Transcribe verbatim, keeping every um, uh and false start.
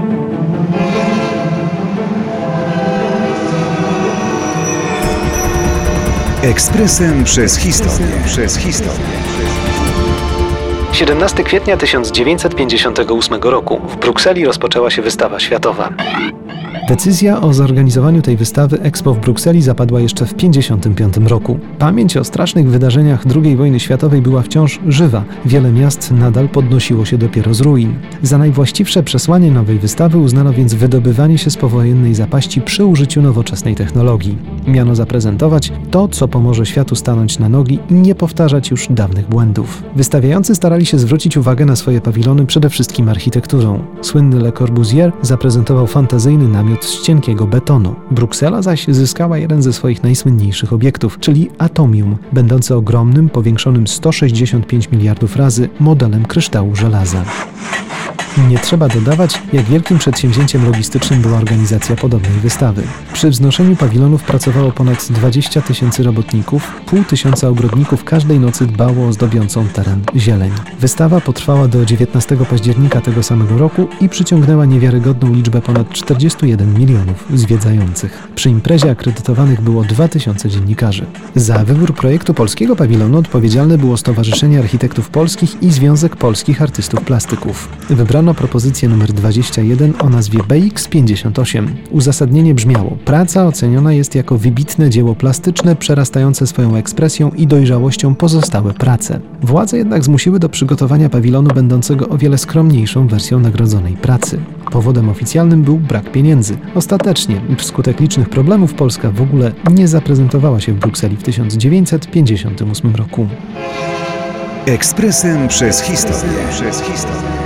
Ekspresem przez historię. Przez historię. siedemnastego kwietnia tysiąc dziewięćset pięćdziesiątego ósmego roku w Brukseli rozpoczęła się wystawa światowa. Decyzja o zorganizowaniu tej wystawy Expo w Brukseli zapadła jeszcze w tysiąc dziewięćset pięćdziesiątym piątym roku. Pamięć o strasznych wydarzeniach drugiej wojny światowej była wciąż żywa. Wiele miast nadal podnosiło się dopiero z ruin. Za najwłaściwsze przesłanie nowej wystawy uznano więc wydobywanie się z powojennej zapaści przy użyciu nowoczesnej technologii. Miano zaprezentować to, co pomoże światu stanąć na nogi i nie powtarzać już dawnych błędów. Wystawiający starali się zwrócić uwagę na swoje pawilony przede wszystkim architekturą. Słynny Le Corbusier zaprezentował fantazyjny namiot z cienkiego betonu. Bruksela zaś zyskała jeden ze swoich najsłynniejszych obiektów, czyli Atomium, będący ogromnym, powiększonym sto sześćdziesiąt pięć miliardów razy modelem kryształu żelaza. Nie trzeba dodawać, jak wielkim przedsięwzięciem logistycznym była organizacja podobnej wystawy. Przy wznoszeniu pawilonów pracowało ponad dwadzieścia tysięcy robotników, pół tysiąca ogrodników każdej nocy dbało o zdobiącą teren zieleń. Wystawa potrwała do dziewiętnastego października tego samego roku i przyciągnęła niewiarygodną liczbę ponad czterdziestu jeden milionów zwiedzających. Przy imprezie akredytowanych było dwa tysiące dziennikarzy. Za wybór projektu polskiego pawilonu odpowiedzialne było Stowarzyszenie Architektów Polskich i Związek Polskich Artystów Plastyków. Wybrano propozycję numer dwadzieścia jeden o nazwie B X pięćdziesiąt osiem. Uzasadnienie brzmiało: praca oceniona jest jako wybitne dzieło plastyczne, przerastające swoją ekspresją i dojrzałością pozostałe prace. Władze jednak zmusiły do przygotowania pawilonu będącego o wiele skromniejszą wersją nagrodzonej pracy. Powodem oficjalnym był brak pieniędzy. Ostatecznie, wskutek licznych problemów, Polska w ogóle nie zaprezentowała się w Brukseli w tysiąc dziewięćset pięćdziesiątym ósmym roku. Ekspresem przez historię. Przez historię.